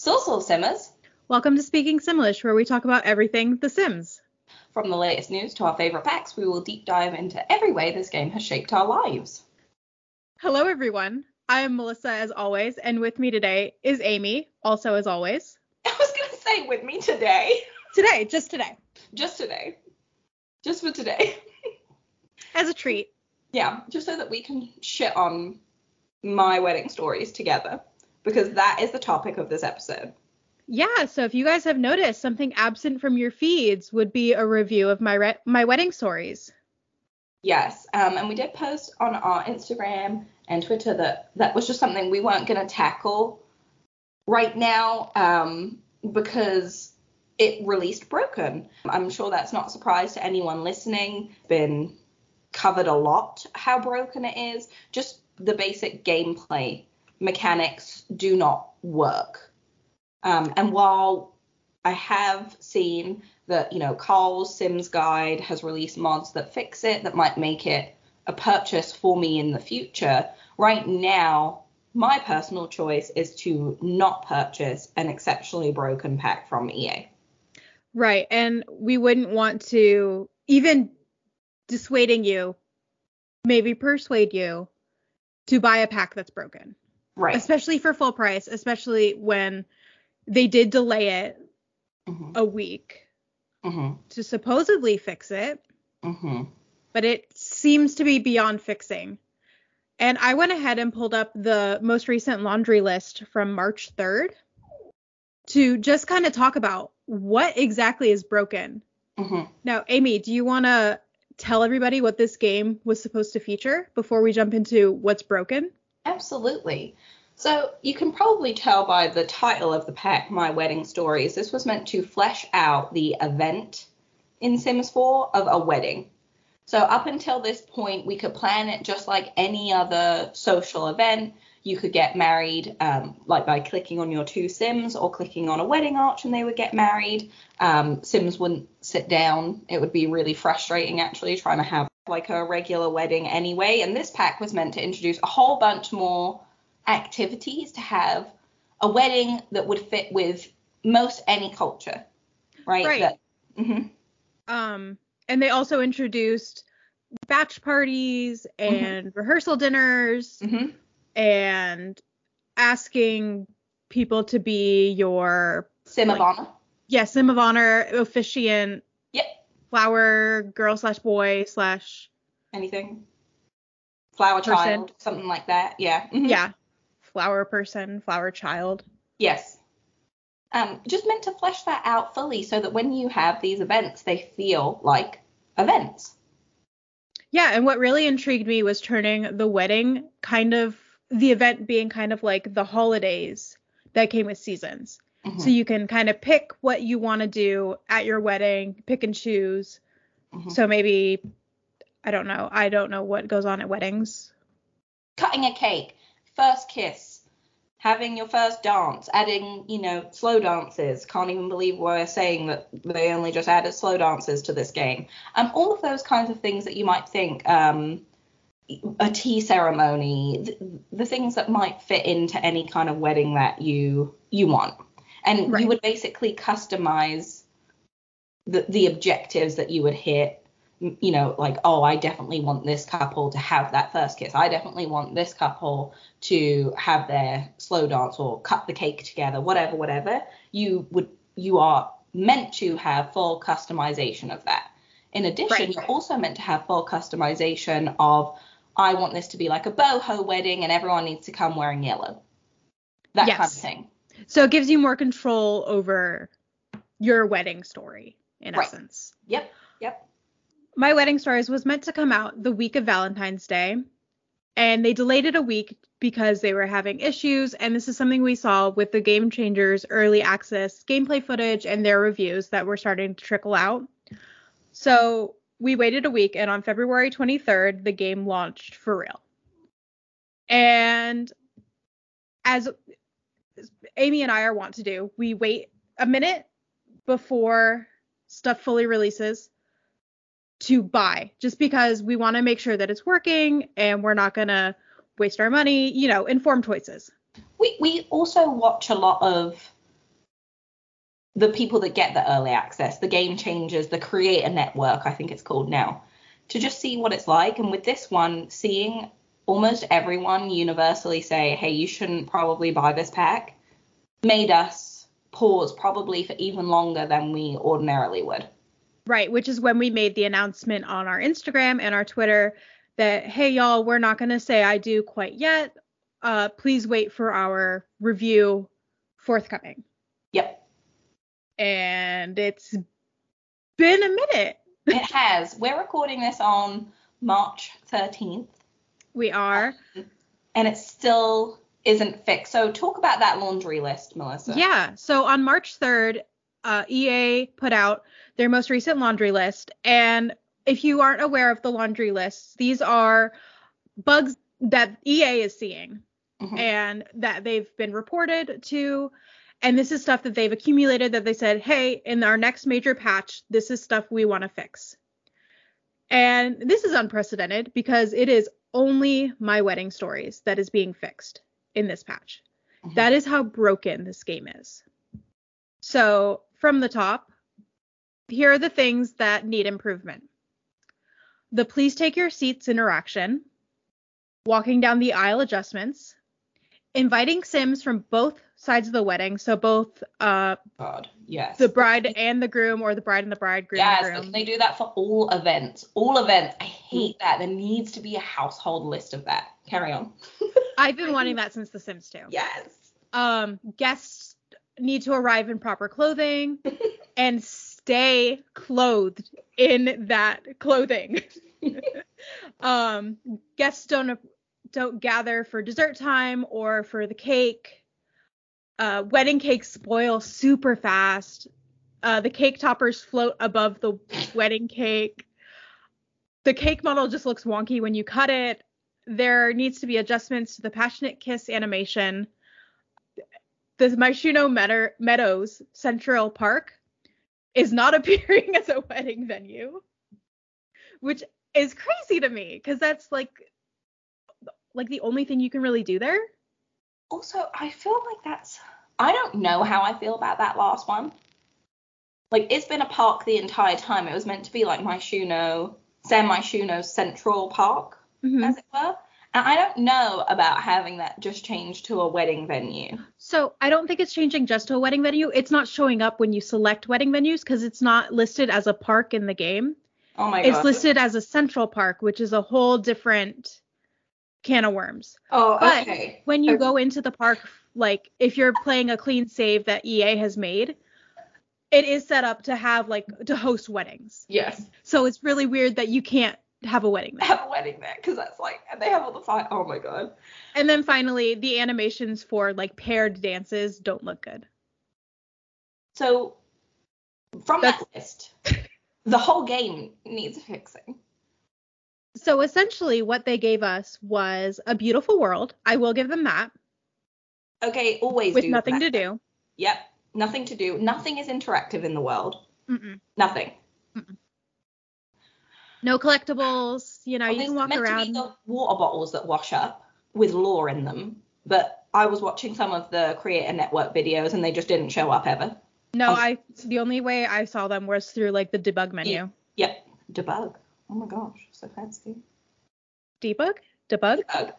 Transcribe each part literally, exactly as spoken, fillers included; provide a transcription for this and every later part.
So, so Simmers. Welcome to Speaking Simlish, where we talk about everything The Sims. From the latest news to our favourite packs, we will deep dive into every way this game has shaped our lives. Hello, everyone. I am Melissa, as always, and with me today is Amy, also as always. I was going to say with me today. Today, just today. Just today. Just for today. As a treat. Yeah, just so that we can shit on my wedding stories together, because that is the topic of this episode. Yeah, so if you guys have noticed, something absent from your feeds would be a review of my re- my wedding stories. Yes, um, and we did post on our Instagram and Twitter that that was just something we weren't going to tackle right now um, because it released broken. I'm sure that's not a surprise to anyone listening. It's been covered a lot how broken it is. Just the basic gameplay mechanics do not work. Um, and while I have seen that, you know, Carl's Sims Guide has released mods that fix it, that might make it a purchase for me in the future, right now, my personal choice is to not purchase an exceptionally broken pack from E A. Right, and we wouldn't want to even dissuading you, maybe persuade you to buy a pack that's broken. Right. Especially for full price, especially when they did delay it mm-hmm. a week mm-hmm. to supposedly fix it. Mm-hmm. But it seems to be beyond fixing. And I went ahead and pulled up the most recent laundry list from March third to just kind of talk about what exactly is broken. Mm-hmm. Now, Amy, do you want to tell everybody what this game was supposed to feature before we jump into what's broken? Absolutely. So you can probably tell by the title of the pack, My Wedding Stories, this was meant to flesh out the event in Sims four of a wedding. So up until this point, we could plan it just like any other social event. You could get married um, like by clicking on your two Sims or clicking on a wedding arch and they would get married. Um, Sims wouldn't sit down. It would be really frustrating, actually, trying to have like a regular wedding anyway. And this pack was meant to introduce a whole bunch more activities to have a wedding that would fit with most any culture, right? Right. That, mm-hmm. Um, and they also introduced batch parties and mm-hmm. rehearsal dinners mm-hmm. and asking people to be your Sim like, of honor. Yeah, Sim of honor, officiant. Yep. Flower girl slash boy slash anything. Flower person. Child, something like that. Yeah. Mm-hmm. Yeah. Flower person, flower child. Yes. Um, just meant to flesh that out fully so that when you have these events, they feel like events. Yeah, and what really intrigued me was turning the wedding kind of, the event being kind of like the holidays that came with seasons. Mm-hmm. So you can kind of pick what you want to do at your wedding, pick and choose. Mm-hmm. So maybe, I don't know, I don't know what goes on at weddings. Cutting a cake. First kiss, having your first dance, adding, you know, slow dances. Can't even believe we're saying that they only just added slow dances to this game. Um, all of those kinds of things that you might think, um, a tea ceremony, the, the things that might fit into any kind of wedding that you you want. And right. You would basically customize the, the objectives that you would hit. You know, like, oh, I definitely want this couple to have that first kiss. I definitely want this couple to have their slow dance or cut the cake together, whatever, whatever. You would, you are meant to have full customization of that. In addition, right. You're also meant to have full customization of, I want this to be like a boho wedding and everyone needs to come wearing yellow. That yes. kind of thing. So it gives you more control over your wedding story, in right. essence. Yep, yep. My Wedding Stories was meant to come out the week of Valentine's Day, and they delayed it a week because they were having issues, and this is something we saw with the Game Changers early access gameplay footage and their reviews that were starting to trickle out. So we waited a week, and on February twenty-third, the game launched for real. And as Amy and I are wont to do, we wait a minute before stuff fully releases to buy, just because we want to make sure that it's working and we're not going to waste our money, you know, informed choices. We we also watch a lot of the people that get the early access, the game changers, the creator network, I think it's called now, to just see what it's like. And with this one, seeing almost everyone universally say, hey, you shouldn't probably buy this pack, made us pause probably for even longer than we ordinarily would. Right, which is when we made the announcement on our Instagram and our Twitter that, hey, y'all, we're not going to say I do quite yet. Uh, please wait for our review forthcoming. Yep. And it's been a minute. It has. We're recording this on March thirteenth. We are. And it still isn't fixed. So talk about that laundry list, Melissa. Yeah. So on March third, uh, E A put out their most recent laundry list. And if you aren't aware of the laundry lists, these are bugs that E A is seeing mm-hmm. and that they've been reported to. And this is stuff that they've accumulated that they said, hey, in our next major patch, this is stuff we want to fix. And this is unprecedented because it is only My Wedding Stories that is being fixed in this patch. Mm-hmm. That is how broken this game is. So from the top, here are the things that need improvement. The please take your seats interaction, walking down the aisle adjustments, inviting Sims from both sides of the wedding, so both uh God, yes. the bride and the groom, or the bride and the bridegroom. Yes, and groom. They do that for all events. All events. I hate that. There needs to be a household list of that. Carry on. I've been wanting that since The Sims two. Yes. Um, guests need to arrive in proper clothing and stay clothed in that clothing. um, guests don't don't gather for dessert time or for the cake. Uh, wedding cakes spoil super fast. Uh, the cake toppers float above the wedding cake. The cake model just looks wonky when you cut it. There needs to be adjustments to the Passionate Kiss animation. The Myshuno Meadow- Meadows Central Park is not appearing as a wedding venue, which is crazy to me because that's like like the only thing you can really do there. Also, I feel like that's, I don't know how I feel about that last one. Like, it's been a park the entire time. It was meant to be like Myshuno, San Myshuno Central Park, mm-hmm. as it were. And I don't know about having that just changed to a wedding venue. So I don't think it's changing just to a wedding venue. It's not showing up when you select wedding venues because it's not listed as a park in the game. Oh my god. God. It's listed as a central park, which is a whole different can of worms. Oh, but okay. when you okay. go into the park, like if you're playing a clean save that E A has made, it is set up to have like to host weddings. Yes. So it's really weird that you can't have a wedding there. Have a wedding there because that's like, and they have all the fire. Oh my god. And then finally, the animations for like paired dances don't look good. So from that's, that list, the whole game needs fixing. So essentially what they gave us was a beautiful world. I will give them that. Okay, always with do nothing that. to do. Yep, nothing to do. Nothing is interactive in the world. Mm-mm. Nothing. Mm-mm. No collectibles. You know, oh, you can walk meant around. To be the water bottles that wash up with lore in them, but I was watching some of the Creator Network videos and they just didn't show up ever. No, um, I. The only way I saw them was through like the debug menu. Yep, debug. Oh my gosh, so fancy. Debug? Debug? Debug.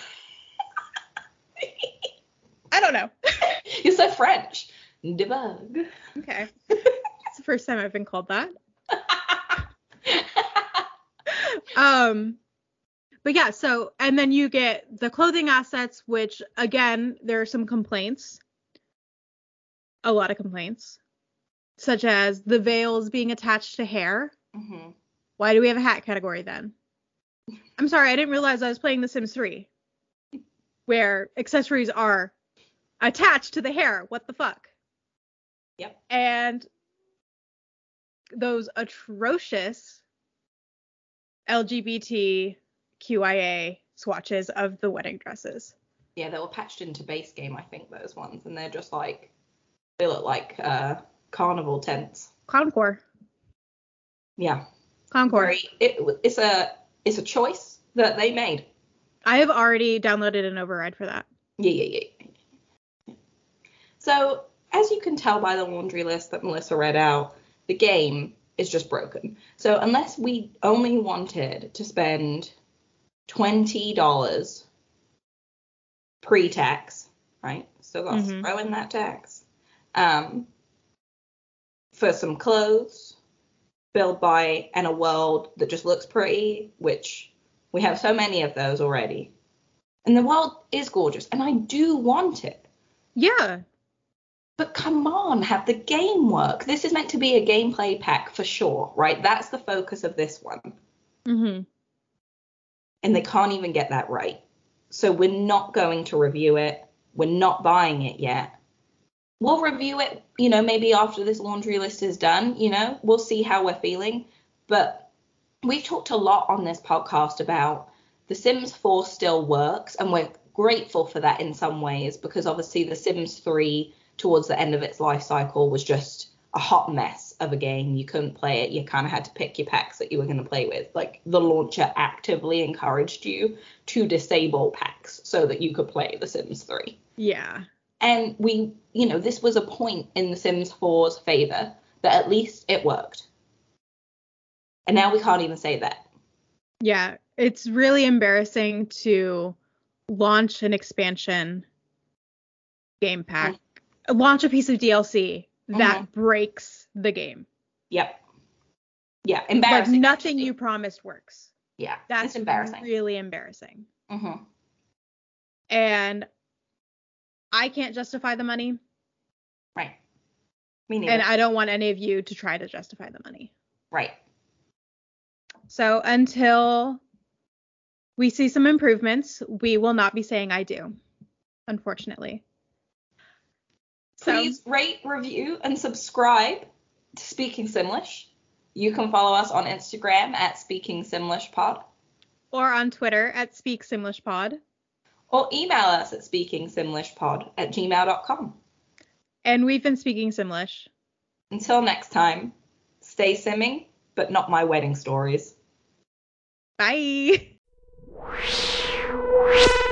I don't know. You're so French. Debug. Okay. It's the first time I've been called that. um, but yeah, so, and then you get the clothing assets, which again, there are some complaints. A lot of complaints. Such as the veils being attached to hair. Mm-hmm. Why do we have a hat category then? I'm sorry, I didn't realize I was playing The Sims three, where accessories are attached to the hair. What the fuck? Yep. And those atrocious L G B T Q I A swatches of the wedding dresses. Yeah, they were patched into base game, I think, those ones, and they're just like, they look like uh, carnival tents. Concord. Yeah. Concord. Very, it, it's a it's a choice that they made. I have already downloaded an override for that. Yeah, yeah, yeah. So, as as you can tell by the laundry list that Melissa read out, the game is just broken. So unless we only wanted to spend twenty dollars pre-tax, right? So let's mm-hmm. throw in that tax. Um, for some clothes, build by, and a world that just looks pretty, which we have so many of those already. And the world is gorgeous, and I do want it. Yeah. But come on, have the game work. This is meant to be a gameplay pack for sure, right? That's the focus of this one. Mm-hmm. And they can't even get that right. So we're not going to review it. We're not buying it yet. We'll review it, you know, maybe after this laundry list is done, you know, we'll see how we're feeling. But we've talked a lot on this podcast about The Sims four still works, and we're grateful for that in some ways, because obviously The Sims three, towards the end of its life cycle, was just a hot mess of a game. You couldn't play it. You kind of had to pick your packs that you were going to play with. Like, the launcher actively encouraged you to disable packs so that you could play The Sims three. Yeah. And we, you know, this was a point in The Sims four's favor that at least it worked. And now we can't even say that. Yeah, it's really embarrassing to launch an expansion game pack, mm-hmm. launch a piece of D L C that mm-hmm. breaks the game. Yep. Yeah, embarrassing. Like nothing actually. You promised works. Yeah, that's it's embarrassing. Really embarrassing. Mm-hmm. And I can't justify the money. Right. Me neither. And I don't want any of you to try to justify the money. Right. So until we see some improvements, we will not be saying I do, unfortunately. Please so, rate, review, and subscribe to Speaking Simlish. You can follow us on Instagram at Speaking Simlish Pod. Or on Twitter at Speak Simlish Pod. Or email us at speakingsimlishpod at gmail dot com. And we've been Speaking Simlish. Until next time, stay simming, but not my wedding stories. Bye.